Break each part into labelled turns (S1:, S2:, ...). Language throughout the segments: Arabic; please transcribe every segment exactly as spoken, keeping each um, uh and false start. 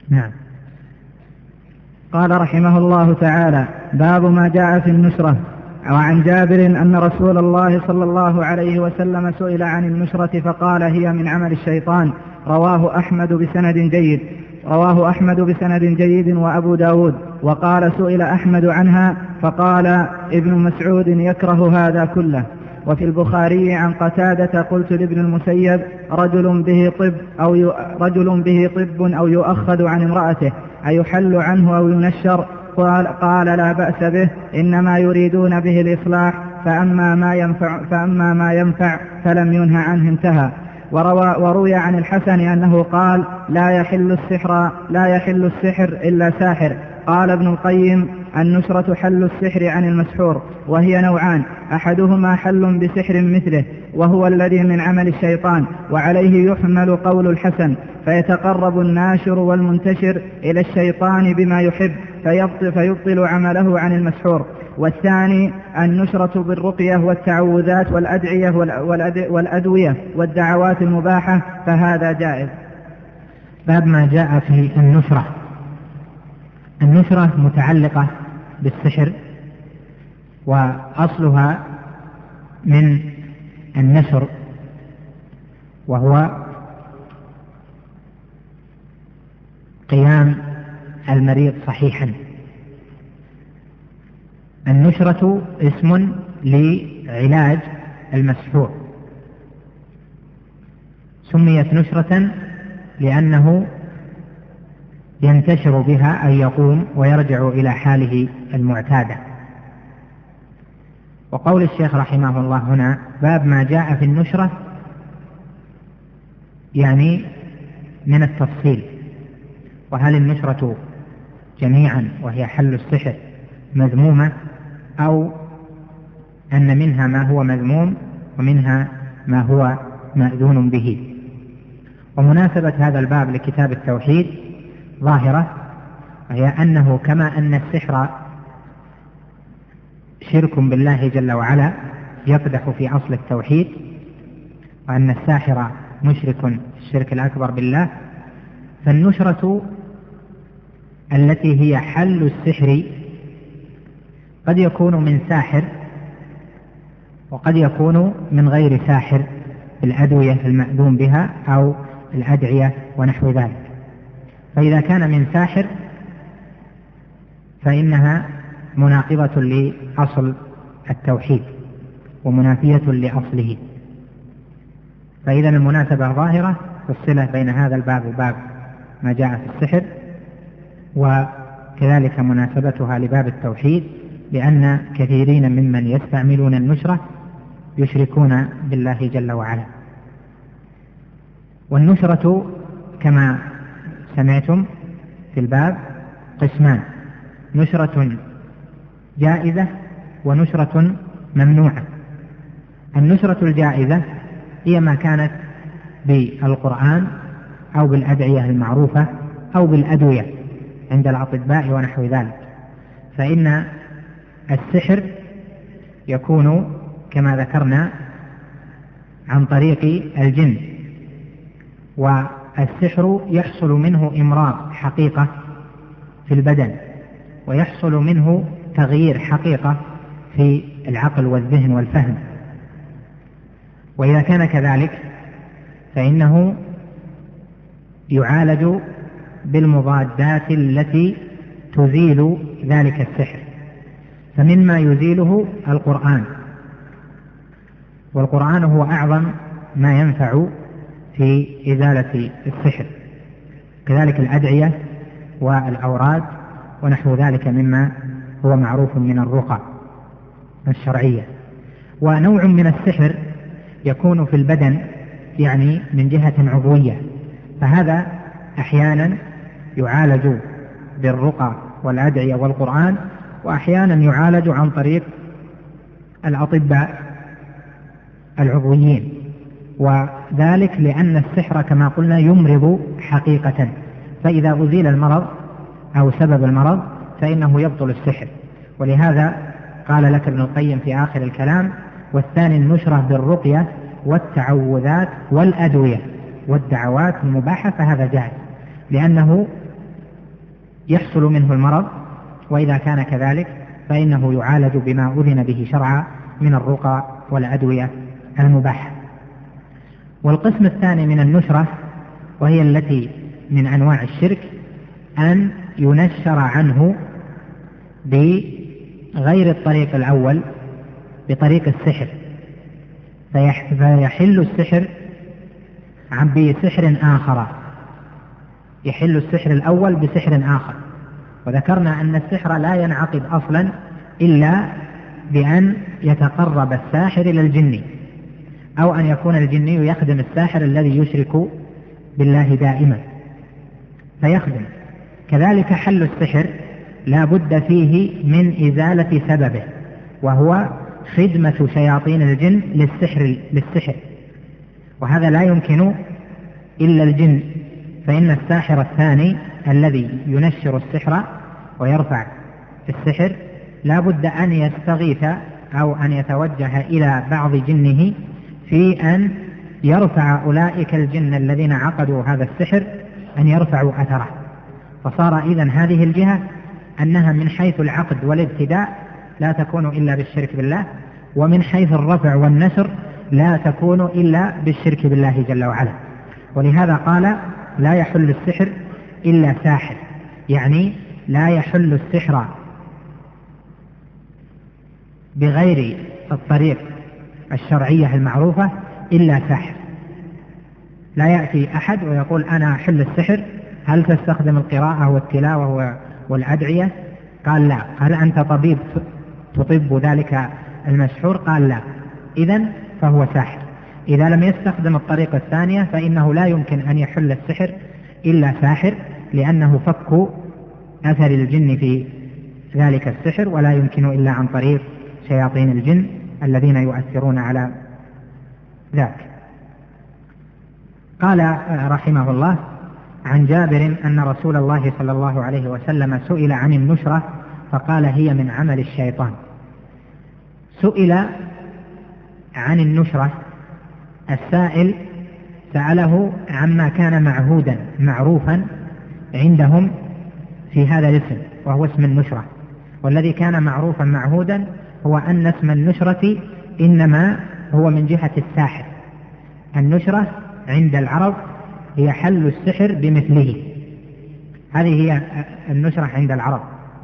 S1: نعم.
S2: قال رحمه الله تعالى: باب ما جاء في النشرة. وعن جابر أن رسول الله صلى الله عليه وسلم سئل عن النشرة فقال: هي من عمل الشيطان. رواه أحمد بسند جيد رواه أحمد بسند جيد وأبو داود. وقال: سئل أحمد عنها فقال: ابن مسعود يكره هذا كله. وفي البخاري عن قتادة: قلت لابن المسيب: رجل به طب أو ي... رجل به طب أو يؤخذ عن امرأته أيحل عنه أو ينشر؟ قال, قال: لا بأس به، إنما يريدون به الإصلاح، فأما ما ينفع, فأما ما ينفع فلم ينه عنه، انتهى. وروى وروي عن الحسن أنه قال: لا يحل السحر لا يحل السحر إلا ساحر. قال ابن القيم: النشرة حل السحر عن المسحور، وهي نوعان: أحدهما حل بسحر مثله وهو الذي من عمل الشيطان، وعليه يحمل قول الحسن، فيتقرب الناشر والمنتشر إلى الشيطان بما يحب فيبطل, فيبطل عمله عن المسحور. والثاني النشرة بالرقية والتعوذات والأدعية والأدوية والدعوات المباحة، فهذا جائز.
S1: باب ما جاء في النشرة. النشرة متعلقة بالسحر، وأصلها من النشر، وهو قيام المريض صحيحا. النشرة اسم لعلاج المسحور، سميت نشرة لأنه ينتشر بها أن يقوم ويرجع إلى حاله المعتادة. وقول الشيخ رحمه الله هنا: باب ما جاء في النشرة، يعني من التفصيل. وهل النشرة جميعا وهي حل السحر مذمومة، أو أن منها ما هو مذموم ومنها ما هو مأذون به؟ ومناسبة هذا الباب لكتاب التوحيد ظاهرة، وهي أنه كما أن السحر شرك بالله جل وعلا يقدح في أصل التوحيد، وأن الساحر مشرك الشرك الأكبر بالله، فالنشرة التي هي حل السحر قد يكون من ساحر وقد يكون من غير ساحر، الأدوية المأذون بها أو الأدعية ونحو ذلك. فإذا كان من ساحر فإنها مناقضة لأصل التوحيد ومنافية لأصله. فإذا المناسبة ظاهرة في الصلة بين هذا الباب وباب ما جاء في السحر، وكذلك مناسبتها لباب التوحيد، لأن كثيرين ممن يستعملون النشرة يشركون بالله جل وعلا. والنشرة كما سمعتم في الباب قسمان: نشرة جائزة ونشرة ممنوعة. النشرة الجائزة هي ما كانت بالقرآن أو بالأدعية المعروفة أو بالأدوية عند الأطباء ونحو ذلك. فإن السحر يكون كما ذكرنا عن طريق الجن، والسحر يحصل منه إمراض حقيقة في البدن، ويحصل منه تغيير حقيقة في العقل والذهن والفهم. وإذا كان كذلك فإنه يعالج بالمضادات التي تزيل ذلك السحر. فمما يزيله القرآن، والقرآن هو أعظم ما ينفع في إزالة السحر. كذلك الأدعية والأوراد ونحو ذلك مما هو معروف من الرقى الشرعية. ونوع من السحر يكون في البدن، يعني من جهة عضوية، فهذا أحيانا يعالج بالرقى والأدعية والقرآن، وأحيانا يعالج عن طريق الأطباء العضويين. وذلك لأن السحر كما قلنا يمرض حقيقة، فإذا أزيل المرض أو سبب المرض فإنه يبطل السحر. ولهذا قال لك ابن القيم في آخر الكلام: والثاني النشرة بالرقية والتعوذات والأدوية والدعوات المباحة، فهذا جائز، لأنه يحصل منه المرض، وإذا كان كذلك فإنه يعالج بما أذن به شرعا من الرقى والأدوية المباحة. والقسم الثاني من النشرة، وهي التي من أنواع الشرك، أن ينشر عنه بغير الطريق الأول، بطريق السحر، فيحل السحر عن بسحر آخر، يحل السحر الأول بسحر آخر. وذكرنا أن السحر لا ينعقد أصلا إلا بأن يتقرب الساحر إلى الجن، أو أن يكون الجني يخدم الساحر الذي يشرك بالله دائما فيخدم. كذلك حل السحر لا بد فيه من إزالة سببه، وهو خدمة شياطين الجن للسحر, للسحر وهذا لا يمكن إلا الجن، فإن الساحر الثاني الذي ينشر السحر ويرفع السحر لا بد أن يستغيث أو أن يتوجه إلى بعض جنه في أن يرفع أولئك الجن الذين عقدوا هذا السحر أن يرفعوا أثره. فصار إذن هذه الجهة أنها من حيث العقد والابتداء لا تكون إلا بالشرك بالله، ومن حيث الرفع والنشر لا تكون إلا بالشرك بالله جل وعلا. ولهذا قال لا يحل السحر إلا ساحر، يعني لا يحل السحر بغير الطريق الشرعية المعروفة إلا ساحر. لا يأتي أحد ويقول أنا أحل السحر، هل تستخدم القراءة والتلاوة والأدعية؟ قال لا. هل أنت طبيب تطب ذلك المسحور؟ قال لا. إذن فهو ساحر. إذا لم يستخدم الطريقة الثانية فإنه لا يمكن أن يحل السحر إلا ساحر، لأنه فك أثر الجن في ذلك السحر، ولا يمكن إلا عن طريق شياطين الجن الذين يؤثرون على ذاك. قال رحمه الله عن جابر أن رسول الله صلى الله عليه وسلم سئل عن النشرة فقال هي من عمل الشيطان. سئل عن النشرة، السائل سأله عما كان معهودا معروفا عندهم في هذا الاسم وهو اسم النشرة، والذي كان معروفا معهودا هو أن اسم النشرة إنما هو من جهة الساحر. النشرة عند العرب هي حل السحر بمثله، هذه هي النشرة عند العرب.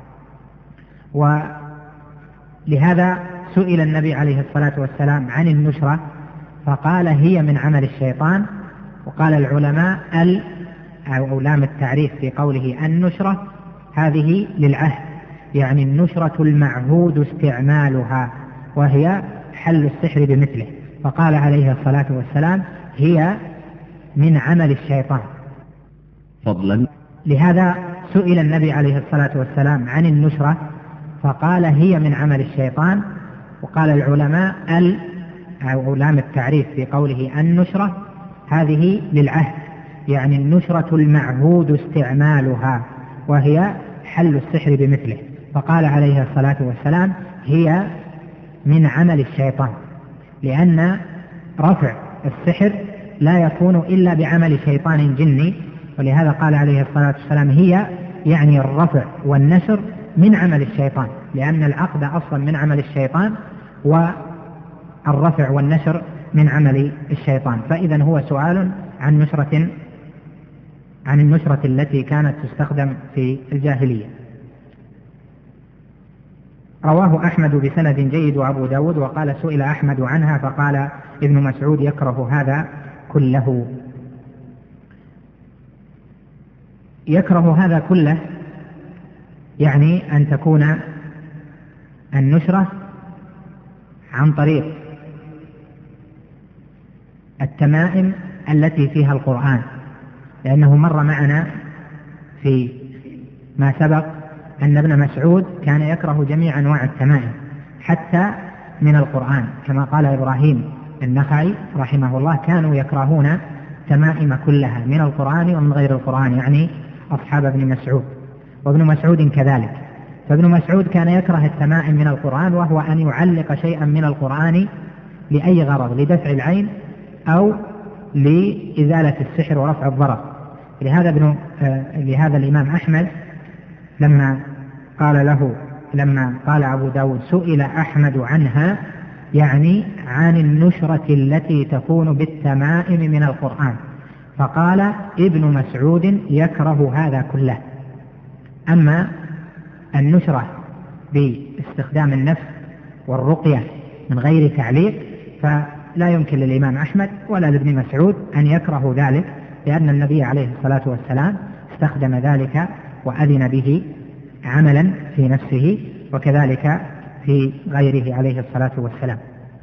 S1: ولهذا سئل النبي عليه الصلاة والسلام عن النشرة فقال هي من عمل الشيطان. وقال العلماء ال أو لام التعريف في قوله النشرة هذه للعهد، يعني النشرة المعهود استعمالها، وهي حل السحر بمثله. فقال عليه الصلاة والسلام هي من عمل الشيطان
S3: فضلا.
S1: لهذا سئل النبي عليه الصلاة والسلام عن النشرة فقال هي من عمل الشيطان. وقال العلماء ال أو لام التعريف في قوله النشرة هذه للعهد، يعني النشرة المعهود استعمالها، وهي حل السحر بمثله. فقال عليه الصلاة والسلام هي من عمل الشيطان، لأن رفع السحر لا يكون إلا بعمل شيطان جني. ولهذا قال عليه الصلاة والسلام هي يعني الرفع والنشر من عمل الشيطان، لأن العقد أصلا من عمل الشيطان والرفع والنشر من عمل الشيطان. فإذا هو سؤال عن نشرة عن النشرة التي كانت تستخدم في الجاهلية. رواه أحمد بسند جيد وأبو داود. وقال سئل أحمد عنها فقال ابن مسعود يكره هذا كله. يكره هذا كله يعني أن تكون النشرة عن طريق التمائم التي فيها القرآن، لأنه مر معنا في ما سبق أن ابن مسعود كان يكره جميع أنواع التمائم حتى من القرآن، كما قال إبراهيم النخعي رحمه الله كانوا يكرهون تمائم كلها من القرآن ومن غير القرآن، يعني أصحاب ابن مسعود. وابن مسعود كذلك. فابن مسعود كان يكره التمائم من القرآن، وهو أن يعلق شيئا من القرآن لأي غرض، لدفع العين أو لإزالة السحر ورفع الضرر. لهذا, ابن آه لهذا الإمام أحمد لما قال له لما قال أبو داود سئل أحمد عنها، يعني عن النشرة التي تكون بالتمائم من القرآن، فقال ابن مسعود يكره هذا كله. أما النشرة باستخدام النفس والرقية من غير تعليق فلا يمكن للإمام أحمد ولا لابن مسعود أن يكرهوا ذلك، لأن النبي عليه الصلاة والسلام استخدم ذلك وأذن به عملا في نفسه وكذلك في غيره عليه الصلاة والسلام.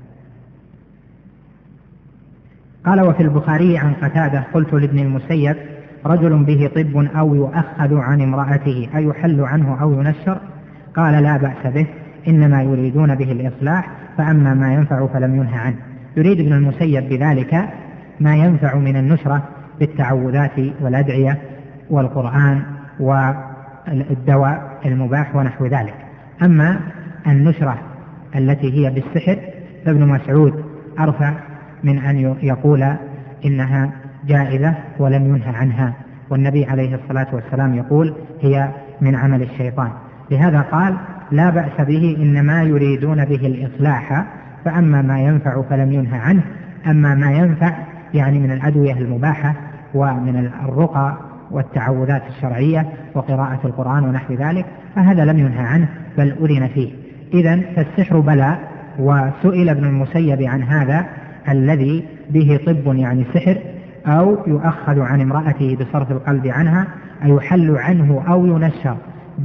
S1: قال وفي البخاري عن قتادة قلت لابن المسيب رجل به طب أو يؤخذ عن امرأته أيحل عنه أو ينشر؟ قال لا بأس به، إنما يريدون به الإصلاح، فأما ما ينفع فلم ينهى عنه. يريد ابن المسيب بذلك ما ينفع من النشرة بالتعوذات والأدعية والقرآن والدواء المباح ونحو ذلك. أما النشرة التي هي بالسحر فابن مسعود أرفع من أن يقول إنها جائزة ولم ينهى عنها، والنبي عليه الصلاة والسلام يقول هي من عمل الشيطان. لهذا قال لا بأس به، إنما يريدون به الإصلاح، فأما ما ينفع فلم ينهى عنه. أما ما ينفع يعني من الأدوية المباحة ومن الرقى والتعوذات الشرعية وقراءة القرآن ونحو ذلك فهذا لم ينهى عنه بل أذن فيه. إذن فالسحر بلاء، وسئل ابن المسيب عن هذا الذي به طب يعني سحر أو يؤخذ عن امرأته بصرف القلب عنها، أيحل عنه أو ينشر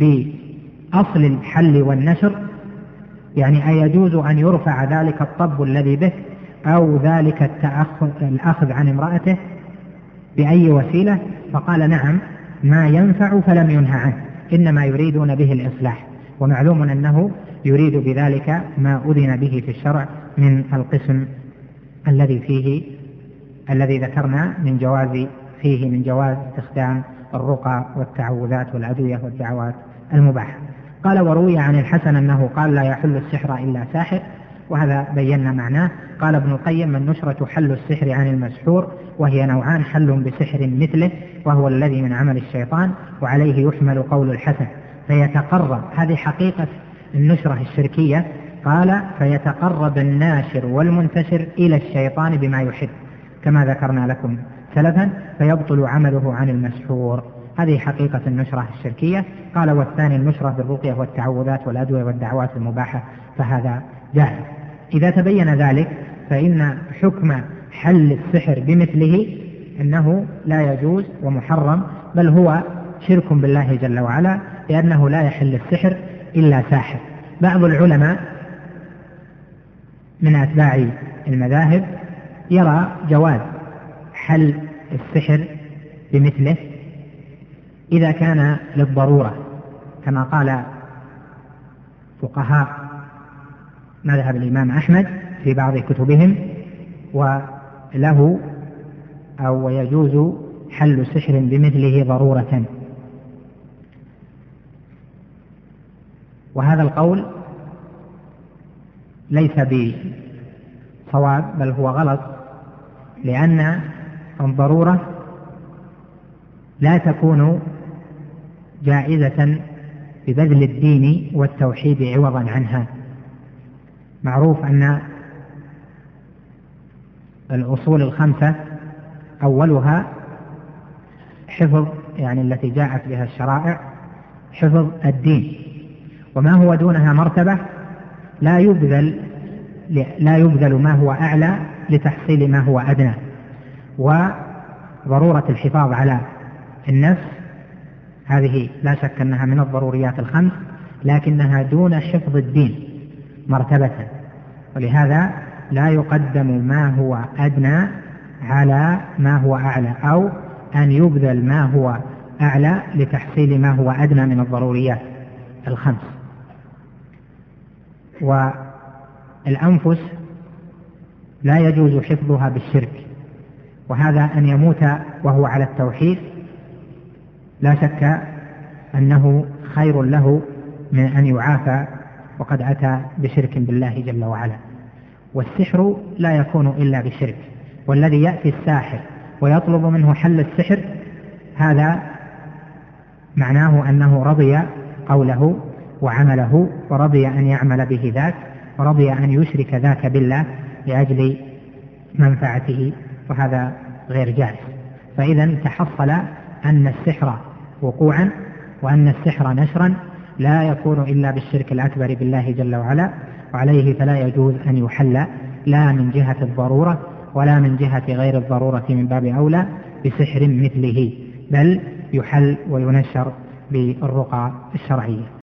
S1: بأصل الحل والنشر، يعني أيجوز أن يرفع ذلك الطب الذي به أو ذلك الأخذ عن امرأته بأي وسيلة؟ فقال نعم، ما ينفع فلم ينهى عنه، إنما يريدون به الإصلاح. ومعلوم أنه يريد بذلك ما أذن به في الشرع من القسم الذي فيه الذي ذكرنا من جواز فيه من جواز استخدام الرقى والتعوذات والأدوية والدعوات المباحة. قال وروي عن الحسن أنه قال لا يحل السحر إلا ساحر، وهذا بينا معناه. قال ابن القيم النشرة حل السحر عن المسحور، وهي نوعان، حل بسحر مثله وهو الذي من عمل الشيطان، وعليه يحمل قول الحسن فيتقرب، هذه حقيقة النشرة الشركية. قال فيتقرب الناشر والمنتشر إلى الشيطان بما يحب كما ذكرنا لكم سلفا، فيبطل عمله عن المسحور، هذه حقيقة النشرة الشركية. قال والثاني النشرة بالرقية والتعوذات والأدوية والدعوات المباحة، فهذا جائز. إذا تبين ذلك فإن حكم حل السحر بمثله أنه لا يجوز ومحرم، بل هو شرك بالله جل وعلا، لأنه لا يحل السحر إلا ساحر. بعض العلماء من أتباع المذاهب يرى جواز حل السحر بمثله إذا كان للضرورة، كما قال فقهاء مذهب الإمام أحمد في بعض كتبهم، وله أو يجوز حل سحر بمثله ضرورة. وهذا القول ليس بصواب بل هو غلط، لأن الضرورة لا تكون جائزة ببذل الدين والتوحيد عوضا عنها. معروف أن الأصول الخمسة أولها حفظ، يعني التي جاءت بها الشرائع، حفظ الدين، وما هو دونها مرتبة لا يبذل لا يبذل ما هو أعلى لتحصيل ما هو أدنى. وضرورة الحفاظ على النفس هذه لا شك أنها من الضروريات الخمس، لكنها دون حفظ الدين مرتبة، ولهذا لا يقدم ما هو أدنى على ما هو أعلى، أو أن يبذل ما هو أعلى لتحصيل ما هو أدنى من الضروريات الخمس. والأنفس لا يجوز حفظها بالشرك، وهذا أن يموت وهو على التوحيد لا شك أنه خير له من أن يعافى وقد أتى بشرك بالله جل وعلا. والسحر لا يكون إلا بشرك، والذي يأتي الساحر ويطلب منه حل السحر هذا معناه أنه رضي قوله وعمله، ورضي أن يعمل به ذاك، ورضي أن يشرك ذاك بالله لأجل منفعته، وهذا غير جائز. فإذا تحصل أن السحر وقوعا وأن السحر نشرا لا يكون إلا بالشرك الأكبر بالله جل وعلا، وعليه فلا يجوز أن يحل لا من جهة الضرورة ولا من جهة غير الضرورة من باب أولى بسحر مثله، بل يحل وينشر بالرقى الشرعية.